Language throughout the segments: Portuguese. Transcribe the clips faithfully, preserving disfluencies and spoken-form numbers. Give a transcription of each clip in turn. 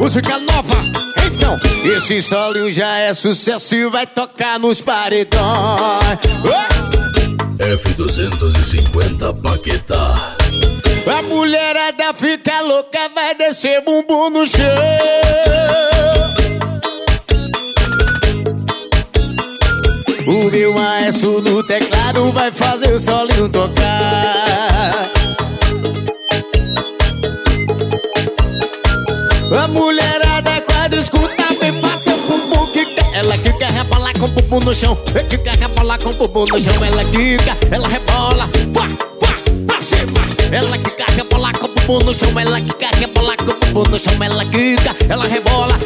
música nova. Então, esse solinho já é sucesso e vai tocar nos paredões. F duzentos e cinquenta Paquetá. A mulherada fica louca, vai descer bumbum no chão. O meu maestro no teclado vai fazer o solinho tocar. A mulherada quando escuta vem fazer o bumbum quica. Ela quica, rebola com o bumbum no chão. Quica, rebola com o bumbum no chão. Ela quica, ela rebola, vá, vá, pra cima. Ela quica, rebola com o bumbum no chão. Ela quica, rebola com o bumbum no chão. Ela quica, ela rebola.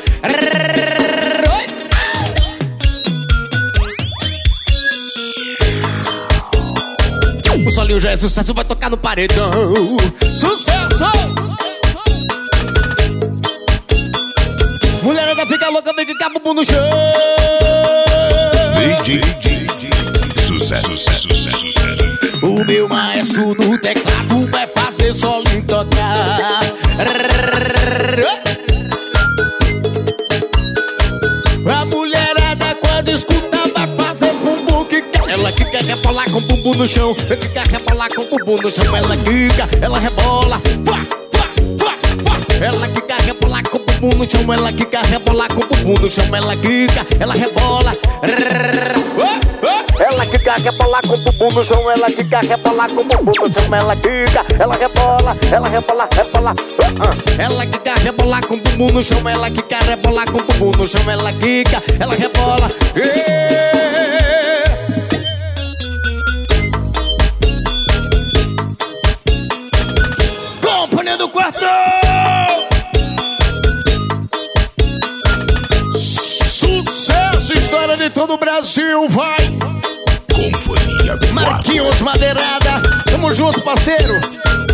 O solinho já é sucesso, vai tocar no paredão. Sucesso! Mulherada fica louca, vem que cabo bumbum no chão. D J, D J, sucesso, sucesso, sucesso. O meu maestro no teclado vai fazer solinho tocar. A mulherada quando escuta vai fazer bumbum quica. Ela quica, rebola com o bumbum no chão. Quica, rebola com o bumbum no chão. Ela quica, ela rebola, vá, vá, vá, vá. Ela quica, rebola com o bumbum no chão. Ela quica, rebola com o bumbum no chão. Ela quica, ela rebola. Ela quica, rebola com o bumbum no chão. Ela quica, rebola com o bumbum no chão. Ela quica, ela rebola, ela rebola, rebola. Ela quica, rebola com o bumbum no chão. Ela quica, rebola com o bumbum no chão. Ela quica, ela rebola. Companhia do Quarto! Sucesso, história de todo o Brasil, vai! Companhia do Marquinhos Madeirada, tamo junto, parceiro.